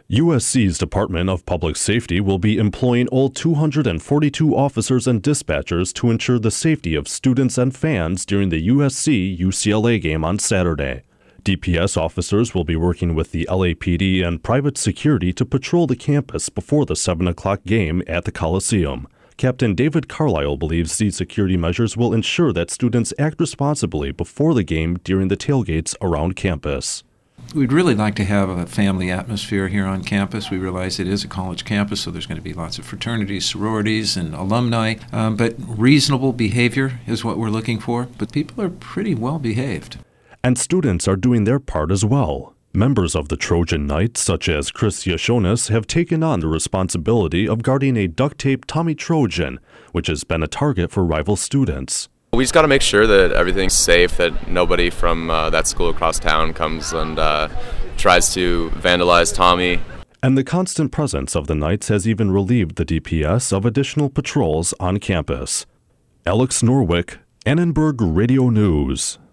USC's Department of Public Safety will be employing all 242 officers and dispatchers to ensure the safety of students and fans during the USC-UCLA game on Saturday. DPS officers will be working with the LAPD and private security to patrol the campus before the 7 o'clock game at the Coliseum. Captain David Carlisle believes these security measures will ensure that students act responsibly before the game during the tailgates around campus. We'd really like to have a family atmosphere here on campus. We realize it is a college campus, so there's going to be lots of fraternities, sororities, and alumni. But reasonable behavior is what we're looking for. But people are pretty well behaved. And students are doing their part as well. Members of the Trojan Knights, such as Chris Yashonis, have taken on the responsibility of guarding a duct-tape Tommy Trojan, which has been a target for rival students. We just got to make sure that everything's safe, that nobody from that school across town comes and tries to vandalize Tommy. And the constant presence of the Knights has even relieved the DPS of additional patrols on campus. Alex Norwick, Annenberg Radio News.